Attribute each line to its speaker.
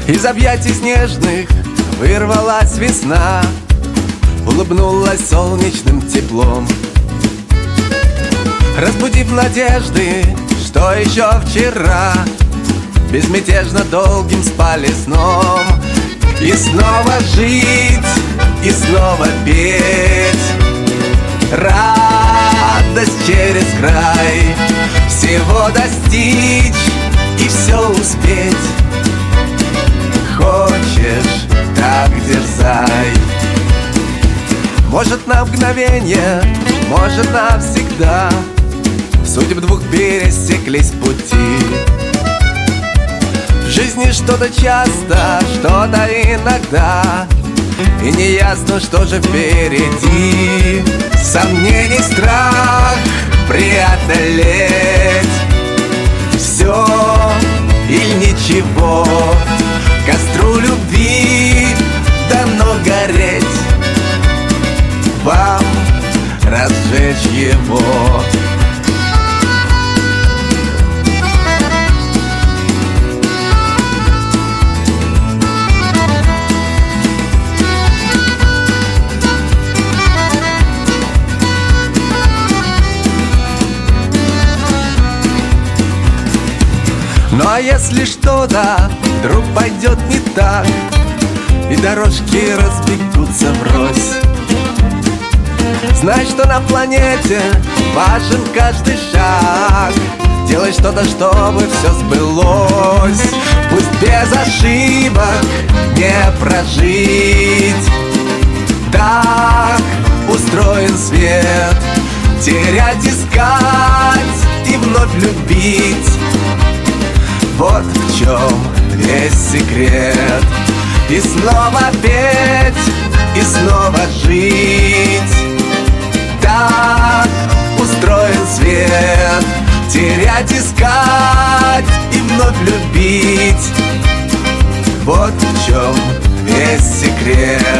Speaker 1: Из объятий снежных вырвалась весна, улыбнулась солнечным теплом, разбудив надежды, что еще вчера безмятежно долгим спали сном. И снова жить, и снова петь, радость через край, всего достичь и все успеть. Хочешь, так дерзай. Может, на мгновение, может, навсегда судьбы двух пересеклись пути. В жизни что-то часто, что-то иногда, и неясно, что же впереди. Сомнений, страх преодолеть, все или ничего. Костру любви дано гореть, вам разжечь его. Ну а если что-то вдруг пойдет не так, и дорожки разбегутся врозь, знай, что на планете важен каждый шаг. Делай что-то, чтобы все сбылось. Пусть без ошибок не прожить, так устроен свет. Терять, искать и вновь любить, вот в чем весь секрет. И снова петь, и снова жить, так устроен свет. Терять, искать и вновь любить, вот в чем весь секрет.